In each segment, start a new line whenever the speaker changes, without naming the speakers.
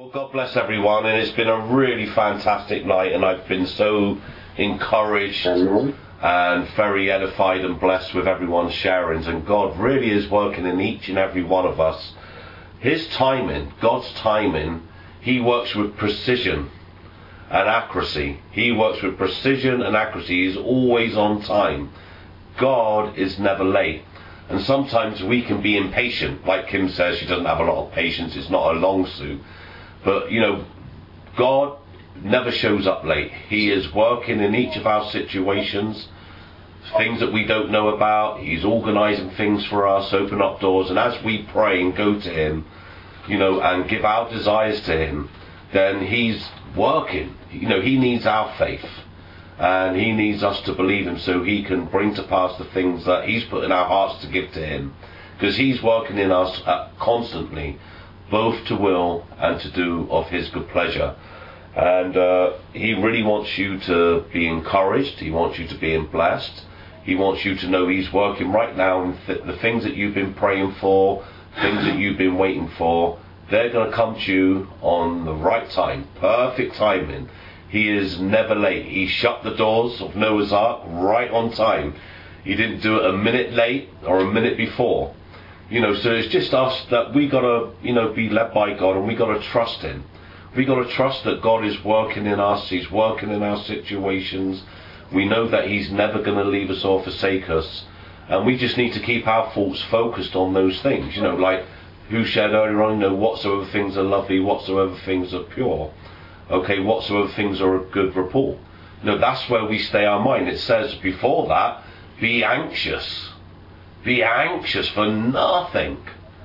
God bless everyone, and it's been a really fantastic night, and I've been so encouraged and very edified and blessed with everyone's sharings, and God really is working in each and every one of us. His timing, God's timing, He works with precision and accuracy. He works with precision and accuracy. He's always on time. God is never late. And sometimes we can be impatient. Like Kim says, she doesn't have a lot of patience. It's not a long suit. But, God never shows up late. He is working in each of our situations, things that we don't know about. He's organising things for us, open up doors. And as we pray and go to Him, and give our desires to Him, then He's working. He needs our faith. And He needs us to believe Him so He can bring to pass the things that He's put in our hearts to give to Him. Because He's working in us constantly, both to will and to do of His good pleasure. And He really wants you to be encouraged. He wants you to be blessed. He wants you to know He's working right now. And the things that you've been praying for, things that you've been waiting for, they're going to come to you on the right time. Perfect timing. He is never late. He shut the doors of Noah's Ark right on time. He didn't do it a minute late or a minute before. So it's just us that we got to, be led by God, and we got to trust Him. We got to trust that God is working in us. He's working in our situations. We know that He's never going to leave us or forsake us. And we just need to keep our thoughts focused on those things. Like who shared earlier on, whatsoever things are lovely, whatsoever things are pure. Okay, whatsoever things are of good report. That's where we stay our mind. It says before that, be anxious. Be anxious for nothing,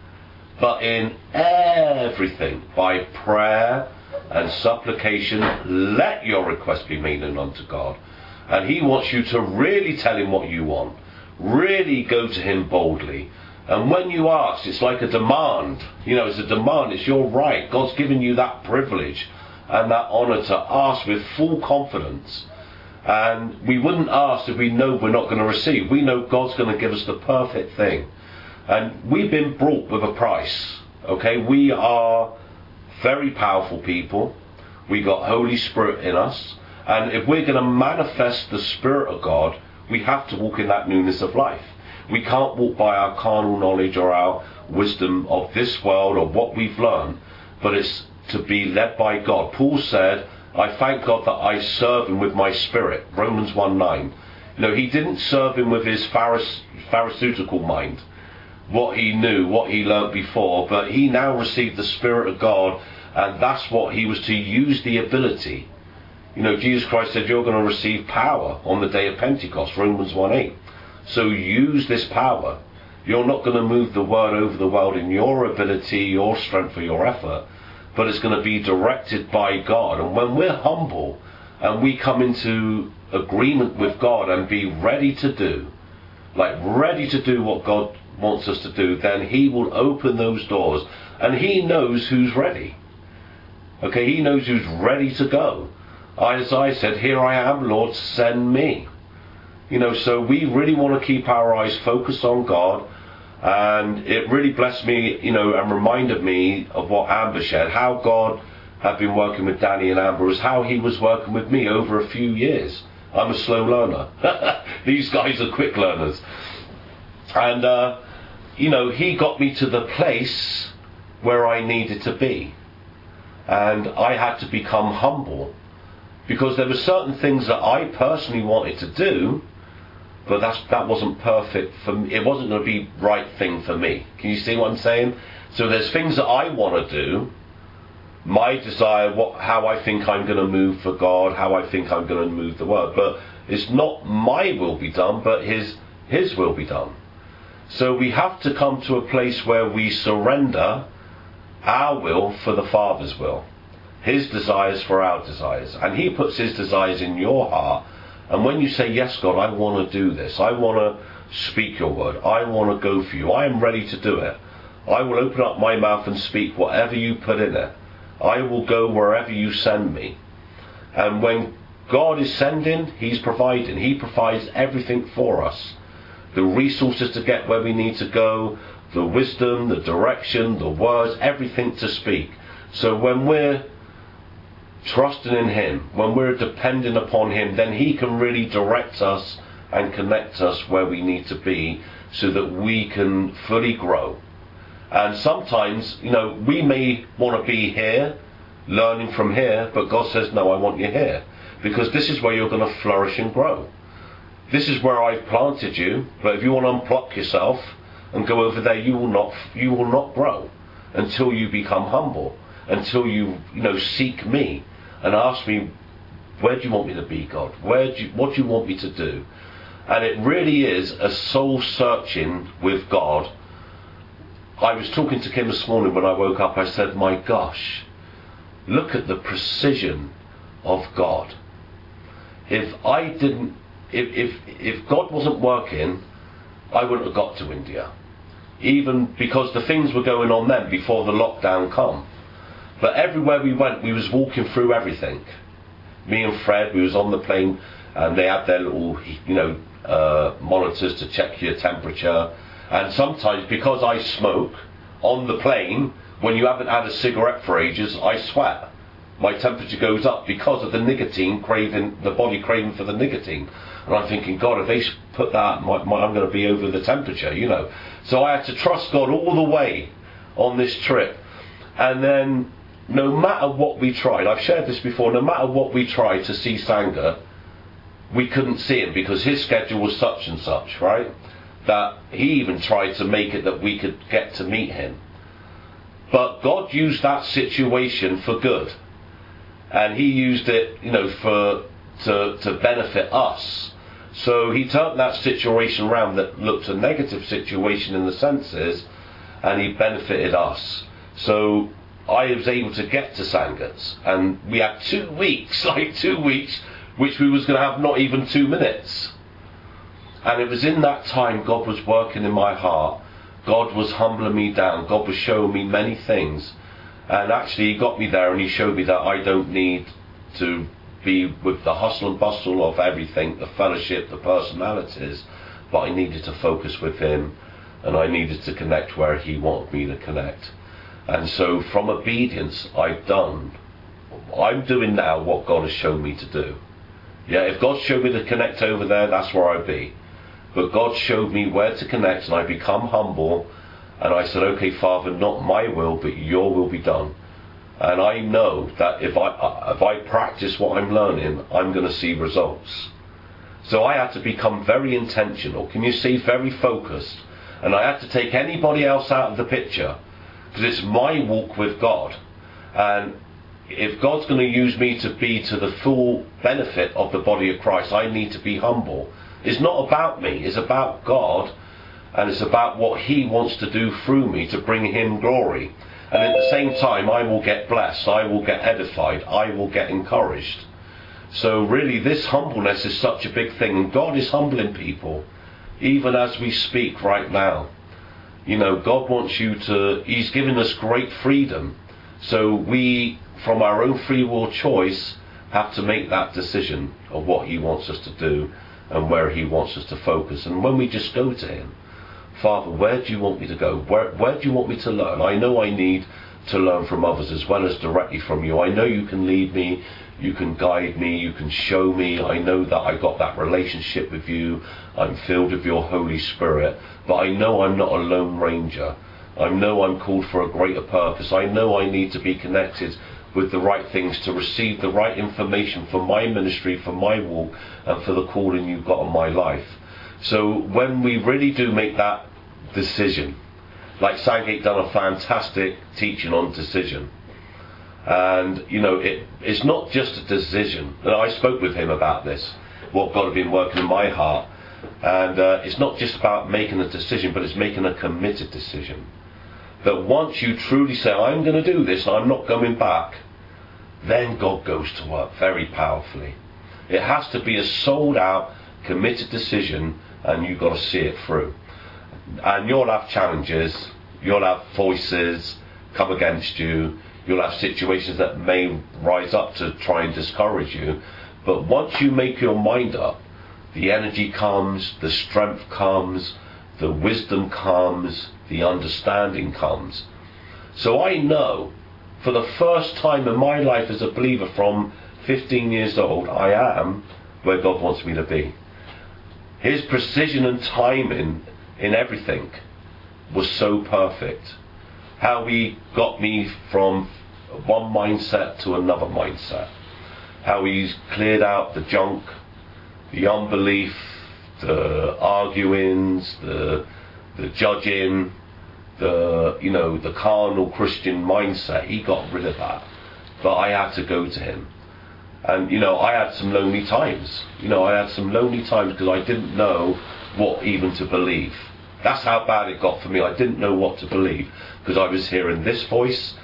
but in everything, by prayer and supplication, let your request be made known unto God. And He wants you to really tell Him what you want. Really go to Him boldly. And when you ask, it's like a demand. It's a demand. It's your right. God's given you that privilege and that honour to ask with full confidence. And we wouldn't ask if we know we're not going to receive. We know God's going to give us the perfect thing. And we've been brought with a price. Okay, we are very powerful people. We got Holy Spirit in us. And if we're going to manifest the Spirit of God, we have to walk in that newness of life. We can't walk by our carnal knowledge or our wisdom of this world or what we've learned, but it's to be led by God. Paul said, I thank God that I serve Him with my spirit. Romans 1:9. He didn't serve Him with his pharisaical mind, what he knew, what he learnt before, but he now received the Spirit of God, and that's what he was to use the ability. Jesus Christ said you're going to receive power on the day of Pentecost, Romans 1:8. So use this power. You're not going to move the word over the world in your ability, your strength, or your effort, but it's going to be directed by God. And when we're humble and we come into agreement with God and be ready to do what God wants us to do, then He will open those doors. And He knows who's ready. Okay, He knows who's ready to go. Isaiah said, here I am, Lord, send me. So we really want to keep our eyes focused on God. And it really blessed me, and reminded me of what Amber shared, how God had been working with Danny and Amber, is how He was working with me over a few years. I'm a slow learner. These guys are quick learners. And, He got me to the place where I needed to be. And I had to become humble, because there were certain things that I personally wanted to do, but that wasn't perfect for me. It wasn't going to be right thing for me. Can you see what I'm saying? So there's things that I want to do, my desire, how I think I'm going to move for God, how I think I'm going to move the world. But it's not my will be done, but His will be done. So we have to come to a place where we surrender our will for the Father's will. His desires for our desires. And He puts His desires in your heart. And when you say, yes, God, I want to do this. I want to speak your word. I want to go for you. I am ready to do it. I will open up my mouth and speak whatever you put in it. I will go wherever you send me. And when God is sending, He's providing. He provides everything for us. The resources to get where we need to go, the wisdom, the direction, the words, everything to speak. So when we're trusting in him, when we're depending upon him, then he can really direct us and connect us where we need to be so that we can fully grow. And sometimes, we may want to be here, learning from here, but God says, no, I want you here, because this is where you're going to flourish and grow. This is where I've planted you, but if you want to unpluck yourself and go over there, you will not grow until you become humble, until you seek me and ask me, where do you want me to be, God? What do you want me to do? And it really is a soul searching with God. I was talking to Kim this morning when I woke up. I said, my gosh, look at the precision of God. If God wasn't working, I wouldn't have got to India. Even because the things were going on then before the lockdown come. But everywhere we went, we was walking through everything. Me and Fred, we was on the plane, and they had their little, monitors to check your temperature. And sometimes, because I smoke, on the plane, when you haven't had a cigarette for ages, I sweat. My temperature goes up because of the nicotine the body craving for the nicotine. And I'm thinking, God, if they put that, I'm going to be over the temperature, So I had to trust God all the way on this trip. And then, no matter what we tried, I've shared this before, no matter what we tried to see Sangha, we couldn't see him because his schedule was such and such, right? That he even tried to make it that we could get to meet him. But God used that situation for good. And he used it, to benefit us. So he turned that situation around that looked a negative situation in the senses, and he benefited us. So I was able to get to Sanghas, and we had 2 weeks, which we was going to have not even 2 minutes. And it was in that time God was working in my heart. God was humbling me down. God was showing me many things. And actually he got me there and he showed me that I don't need to be with the hustle and bustle of everything, the fellowship, the personalities, but I needed to focus with him, and I needed to connect where he wanted me to connect. And so from obedience, I'm doing now what God has shown me to do. Yeah, if God showed me to connect over there, that's where I'd be. But God showed me where to connect, and I become humble, and I said, okay, Father, not my will, but your will be done. And I know that if I practice what I'm learning, I'm going to see results. So I had to become very intentional. Can you see? Very focused. And I had to take anybody else out of the picture, because it's my walk with God. And if God's going to use me to be to the full benefit of the body of Christ, I need to be humble. It's not about me. It's about God. And it's about what he wants to do through me to bring him glory. And at the same time, I will get blessed, I will get edified, I will get encouraged. So really, this humbleness is such a big thing. And God is humbling people, even as we speak right now. God wants he's given us great freedom. So we, from our own free will choice, have to make that decision of what he wants us to do and where he wants us to focus. And when we just go to him, Father, where do you want me to go? Where do you want me to learn? I know I need to learn from others as well as directly from you. I know you can lead me, you can guide me, you can show me. I know that I got that relationship with you. I'm filled with your Holy Spirit. But I know I'm not a lone ranger. I know I'm called for a greater purpose. I know I need to be connected with the right things to receive the right information for my ministry, for my walk, and for the calling you've got on my life. So when we really do make that decision, like Sangate done a fantastic teaching on decision, and it's not just a decision. And I spoke with him about this, what God had been working in my heart, and it's not just about making a decision, but it's making a committed decision. That once you truly say, I'm going to do this, I'm not going back, then God goes to work very powerfully. It has to be a sold out, committed decision, and you've got to see it through. And you'll have challenges, you'll have voices come against you, you'll have situations that may rise up to try and discourage you. But once you make your mind up, the energy comes, the strength comes, the wisdom comes, the understanding comes. So I know for the first time in my life as a believer from 15 years old, I am where God wants me to be. His precision and timing in everything was so perfect. How he got me from one mindset to another mindset. How he's cleared out the junk, the unbelief, the arguings, the judging, the carnal Christian mindset. He got rid of that. But I had to go to him. And, I had some lonely times. I had some lonely times because I didn't know what even to believe. That's how bad it got for me. I didn't know what to believe because I was hearing this voice,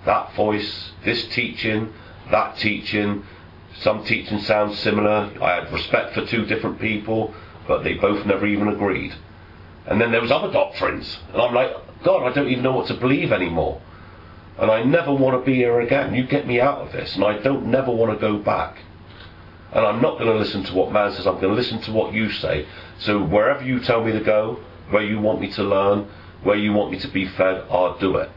this teaching, that teaching. Some teaching sounds similar. I had respect for two different people, but they both never even agreed. And then there was other doctrines. And I'm like, God, I don't even know what to believe anymore. And I never want to be here again. You get me out of this. And I don't never want to go back. And I'm not going to listen to what man says. I'm going to listen to what you say. So wherever you tell me to go, where you want me to learn, where you want me to be fed, I'll do it.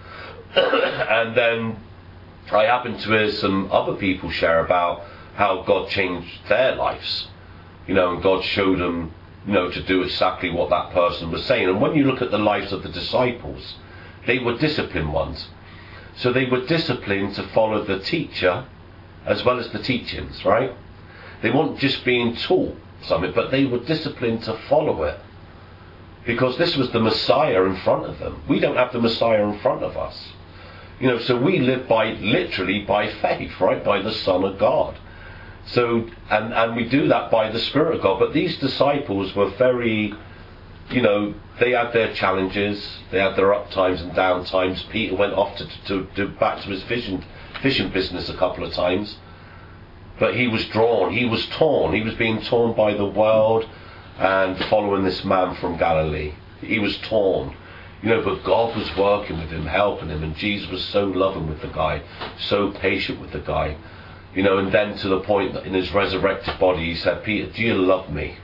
And then I happened to hear some other people share about how God changed their lives. And God showed them, to do exactly what that person was saying. And when you look at the lives of the disciples, they were disciplined ones. So they were disciplined to follow the teacher as well as the teachings, right? They weren't just being taught something, but they were disciplined to follow it. Because this was the Messiah in front of them. We don't have the Messiah in front of us. So we live literally by faith, right? By the Son of God. So, and we do that by the Spirit of God. But these disciples were very, they had their challenges, they had their up times and down times. Peter went off to back to his fishing business a couple of times. But he was drawn, he was torn. He was being torn by the world and following this man from Galilee. He was torn. But God was working with him, helping him, and Jesus was so loving with the guy, so patient with the guy. And then to the point that in his resurrected body he said, Peter, do you love me?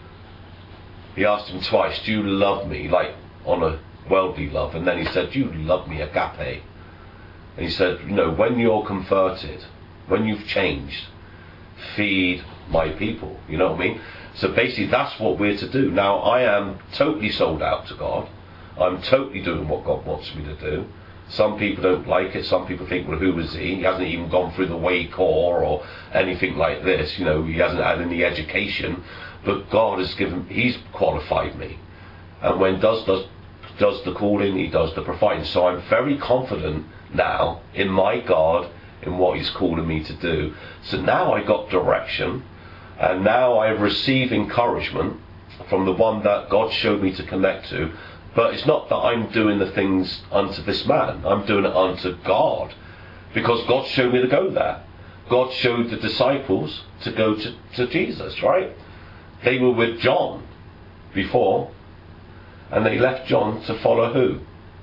He asked him twice, do you love me? Like on a worldly love. And then he said, do you love me, agape? And he said, when you're converted, when you've changed, feed my people. You know what I mean? So basically that's what we're to do. Now I am totally sold out to God. I'm totally doing what God wants me to do. Some people don't like it. Some people think, well, who is he? He hasn't even gone through the way core or anything like this. He hasn't had any education. But God has he's qualified me. And when does the calling, he does the providing. So I'm very confident now in my God, in what he's calling me to do. So now I got direction. And now I receive encouragement from the one that God showed me to connect to. But it's not that I'm doing the things unto this man. I'm doing it unto God. Because God showed me to go there. God showed the disciples to go to Jesus, right? They were with John before. And they left John to follow who?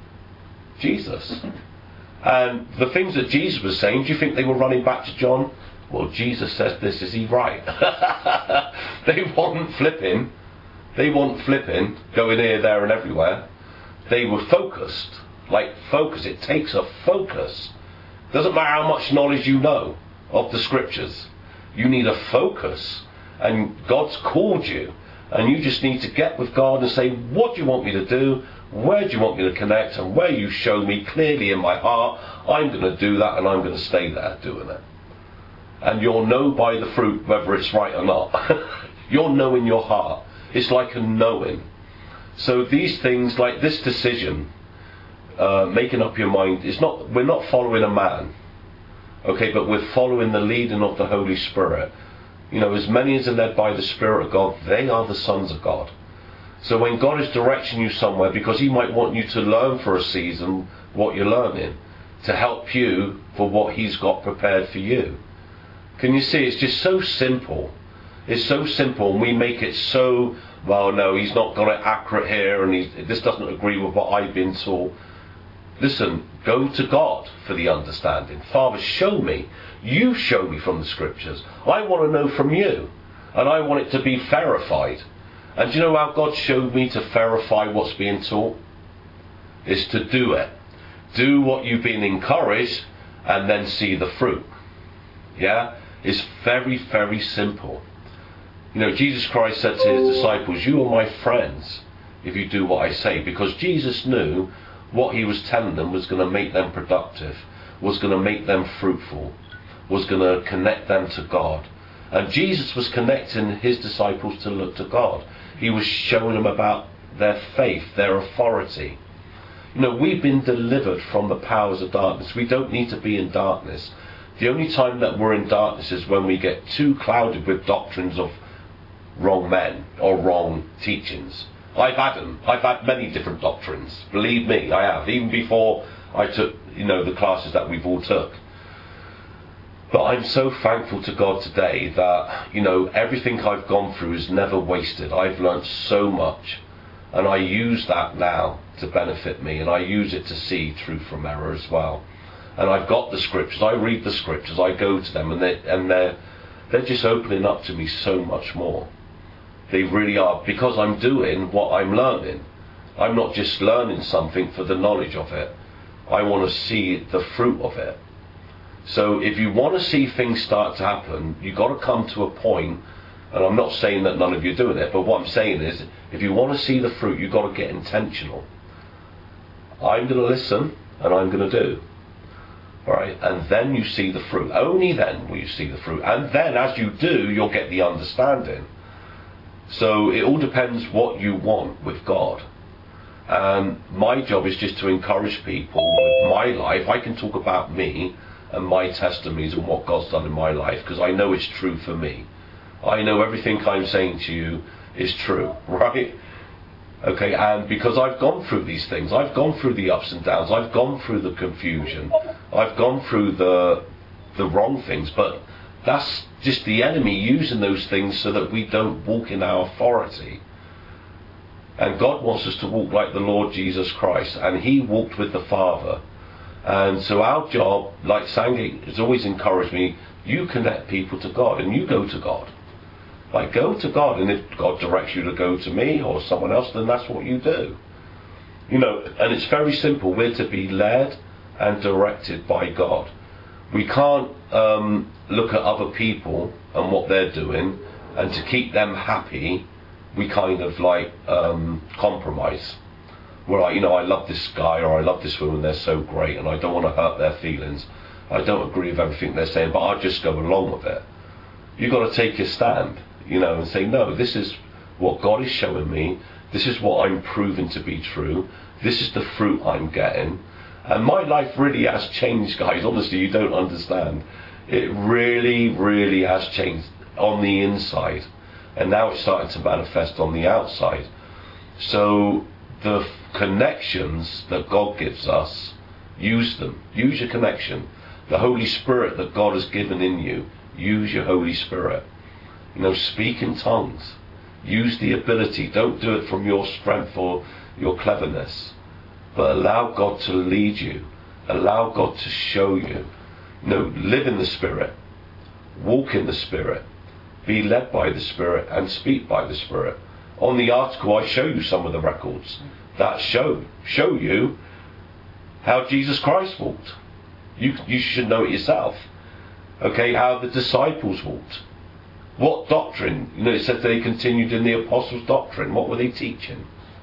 Jesus. And the things that Jesus was saying, do you think they were running back to John? Well, Jesus says this, is he right? They weren't flipping. They weren't flipping, going here, there and everywhere. They were focused. Like focus. It takes a focus. Doesn't matter how much knowledge you know of the scriptures. You need a focus. And God's called you. And you just need to get with God and say, what do you want me to do? Where do you want me to connect? And where you show me clearly in my heart, I'm going to do that and I'm going to stay there doing it. And you'll know by the fruit whether it's right or not. You'll know in your heart. It's like a knowing. So these things, like this decision, making up your mind, we're not following a man. Okay, but we're following the leading of the Holy Spirit. As many as are led by the Spirit of God, they are the sons of God. So when God is directing you somewhere, because he might want you to learn for a season what you're learning, to help you for what he's got prepared for you. Can you see? It's just so simple. It's so simple, and we make it so, well, no, he's not got it accurate here, and this doesn't agree with what I've been taught. Listen, go to God for the understanding. Father, show me. You show me from the scriptures. I want to know from you, and I want it to be verified. And do you know how God showed me to verify what's being taught? Is to do it. Do what you've been encouraged and then see the fruit. Yeah? It's very, very simple. You know, Jesus Christ said to his disciples, you are my friends if you do what I say. Because Jesus knew what he was telling them was going to make them productive, was going to make them fruitful, was going to connect them to God. And Jesus was connecting his disciples to look to God. He was showing them about their faith, their authority. You know, we've been delivered from the powers of darkness. We don't need to be in darkness. The only time that we're in darkness is when we get too clouded with doctrines of wrong men or wrong teachings. I've had them. I've had many different doctrines. Believe me, I have. Even before I took, the classes that we've all took. But I'm so thankful to God today that, everything I've gone through is never wasted. I've learnt so much. And I use that now to benefit me. And I use it to see truth from error as well. And I've got the scriptures. I read the scriptures. I go to them. And they're just opening up to me so much more. They really are, because I'm doing what I'm learning. I'm not just learning something for the knowledge of it. I want to see the fruit of it. So if you want to see things start to happen, you've got to come to a point, and I'm not saying that none of you are doing it, but what I'm saying is, if you want to see the fruit, you've got to get intentional. I'm going to listen, and I'm going to do. Alright, and then you see the fruit. Only then will you see the fruit. And then as you do, you'll get the understanding. So it all depends what you want with God. And my job is just to encourage people with my life. I can talk about me and my testimonies and what God's done in my life, because I know it's true for me. I know everything I'm saying to you is true, right? Okay, and because I've gone through these things, I've gone through the ups and downs, I've gone through the confusion, I've gone through the wrong things, but that's just the enemy using those things so that we don't walk in our authority. And God wants us to walk like the Lord Jesus Christ, and he walked with the Father. And so our job, like Sangate has always encouraged me, you connect people to God and you go to God. Like, go to God, and if God directs you to go to me or someone else, then that's what you do. And it's very simple. We're to be led and directed by God. We can't look at other people and what they're doing, and to keep them happy, we kind of compromise. We're like, I love this guy or I love this woman, they're so great, and I don't want to hurt their feelings. I don't agree with everything they're saying, but I'll just go along with it. You've got to take your stand, and say, no, this is what God is showing me. This is what I'm proving to be true. This is the fruit I'm getting. And my life really has changed, guys. Honestly, you don't understand. It really, really has changed on the inside. And now it's starting to manifest on the outside. So the connections that God gives us, use them. Use your connection. The Holy Spirit that God has given in you, use your Holy Spirit. Speak in tongues. Use the ability. Don't do it from your strength or your cleverness. But allow God to lead you. Allow God to show you. Live in the Spirit. Walk in the Spirit. Be led by the Spirit and speak by the Spirit. On the article, I show you some of the records that show you how Jesus Christ walked. You should know it yourself. Okay, how the disciples walked. What doctrine? It said they continued in the apostles' doctrine. What were they teaching?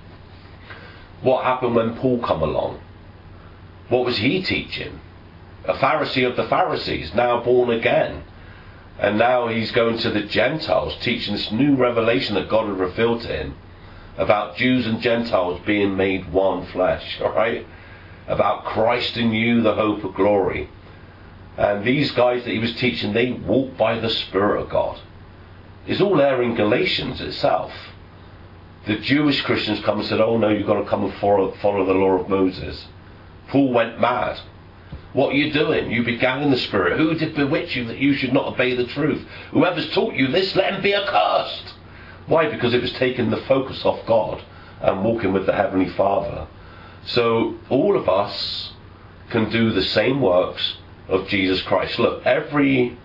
What happened when Paul come along? What was he teaching? A Pharisee of the Pharisees, now born again. And now he's going to the Gentiles, teaching this new revelation that God had revealed to him about Jews and Gentiles being made one flesh, alright? About Christ in you, the hope of glory. And these guys that he was teaching, they walk by the Spirit of God. It's all there in Galatians itself. The Jewish Christians come and said, oh no, you've got to come and follow the law of Moses. Paul went mad. What are you doing? You began in the Spirit. Who did bewitch you that you should not obey the truth? Whoever's taught you this, let him be accursed. Why? Because it was taking the focus off God and walking with the Heavenly Father. So all of us can do the same works of Jesus Christ. Look, every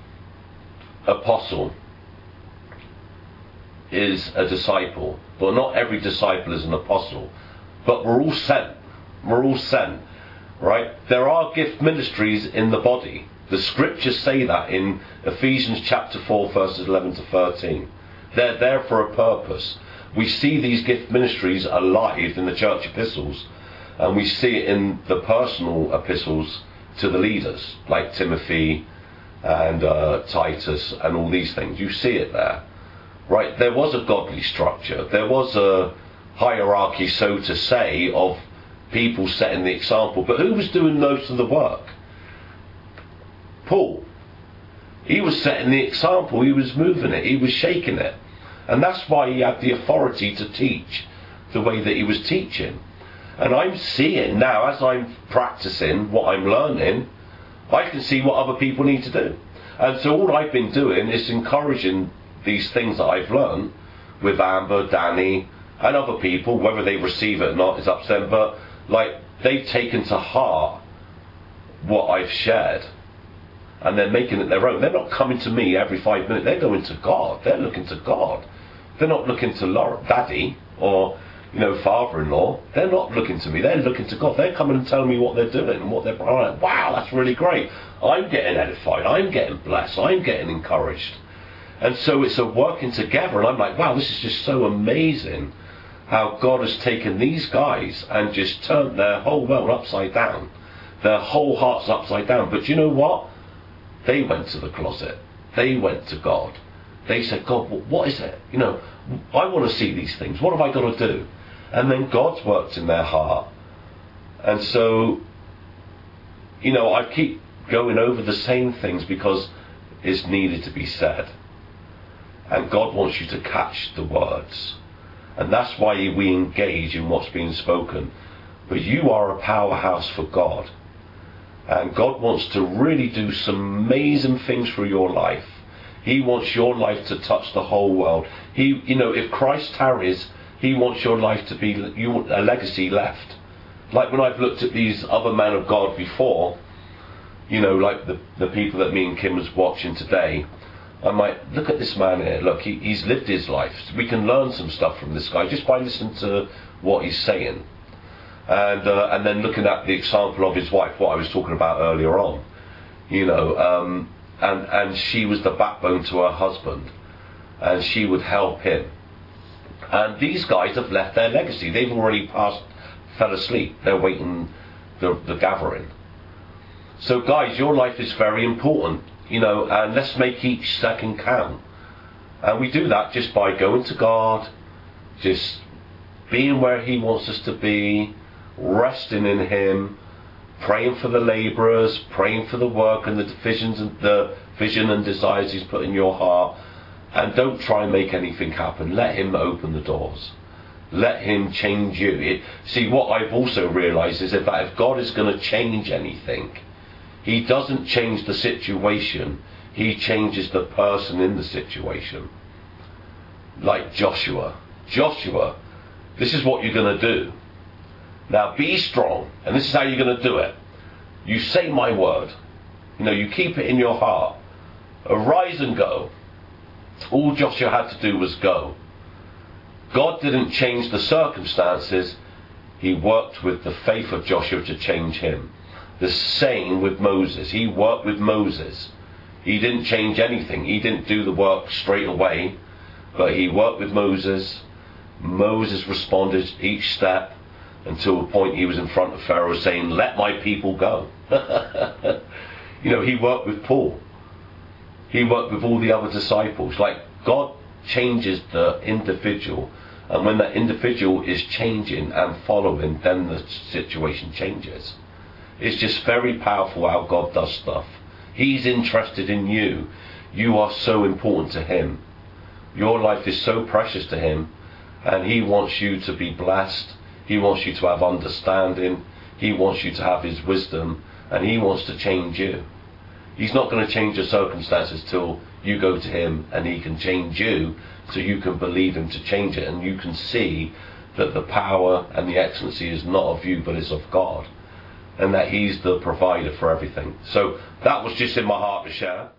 apostle is a disciple, but not every disciple is an apostle. But we're all sent. We're all sent. right? There are gift ministries in the body. The scriptures say that in Ephesians chapter 4 verses 11 to 13. They're there for a purpose. We see these gift ministries alive in the church epistles, and we see it in the personal epistles to the leaders, like Timothy and Titus and all these things. You see it there, right? There was a godly structure. There was a hierarchy, so to say, of people setting the example. But who was doing most of the work? Paul. He was setting the example. He was moving it. He was shaking it. And that's why he had the authority to teach the way that he was teaching. And I'm seeing now, as I'm practicing what I'm learning, I can see what other people need to do. And so all I've been doing is encouraging these things that I've learned with Amber, Danny, and other people. Whether they receive it or not is up to them. But like, they've taken to heart what I've shared, and they're making it their own. They're not coming to me every 5 minutes. They're going to God. They're looking to God. They're not looking to Daddy or, father-in-law. They're not looking to me. They're looking to God. They're coming and telling me what they're doing and what they're like. Wow, that's really great. I'm getting edified. I'm getting blessed. I'm getting encouraged. And so it's a working together. And I'm like, wow, this is just so amazing how God has taken these guys and just turned their whole world upside down. Their whole hearts upside down. But you know what? They went to the closet. They went to God. They said, God, what is it? I want to see these things. What have I got to do? And then God's worked in their heart. And so, I keep going over the same things because it's needed to be said. And God wants you to catch the words. And that's why we engage in what's being spoken. But you are a powerhouse for God. And God wants to really do some amazing things through your life. He wants your life to touch the whole world. If Christ tarries, He wants your life to be a legacy left. Like when I've looked at these other men of God before, like the people that me and Kim was watching today, I'm like, look at this man here. Look, he's lived his life. We can learn some stuff from this guy just by listening to what he's saying. And then looking at the example of his wife, what I was talking about earlier on, and she was the backbone to her husband, and she would help him. And these guys have left their legacy. They've already fell asleep. They're waiting the gathering. So guys, your life is very important, and let's make each second count. And we do that just by going to God, just being where He wants us to be, resting in Him, praying for the labourers, praying for the work and the vision and desires He's put in your heart. And don't try and make anything happen. Let Him open the doors. Let Him change you. See, what I've also realised is that if God is going to change anything, He doesn't change the situation. He changes the person in the situation. Like Joshua. Joshua, this is what you're going to do. Now be strong, and this is how you're going to do it. You say my word. You keep it in your heart. Arise and go. All Joshua had to do was go. God didn't change the circumstances. He worked with the faith of Joshua to change him. The same with Moses. He worked with Moses. He didn't change anything. He didn't do the work straight away, but he worked with Moses. Moses responded each step until the point he was in front of Pharaoh saying, let my people go. He worked with Paul. He worked with all the other disciples. Like, God changes the individual, and when that individual is changing and following, then the situation changes. It's just very powerful how God does stuff. He's interested in you. You are so important to Him. Your life is so precious to Him, and He wants you to be blessed. He wants you to have understanding. He wants you to have His wisdom, and He wants to change you. He's not going to change your circumstances till you go to Him and He can change you, so you can believe Him to change it, and you can see that the power and the excellency is not of you but is of God, and that He's the provider for everything. So that was just in my heart to share.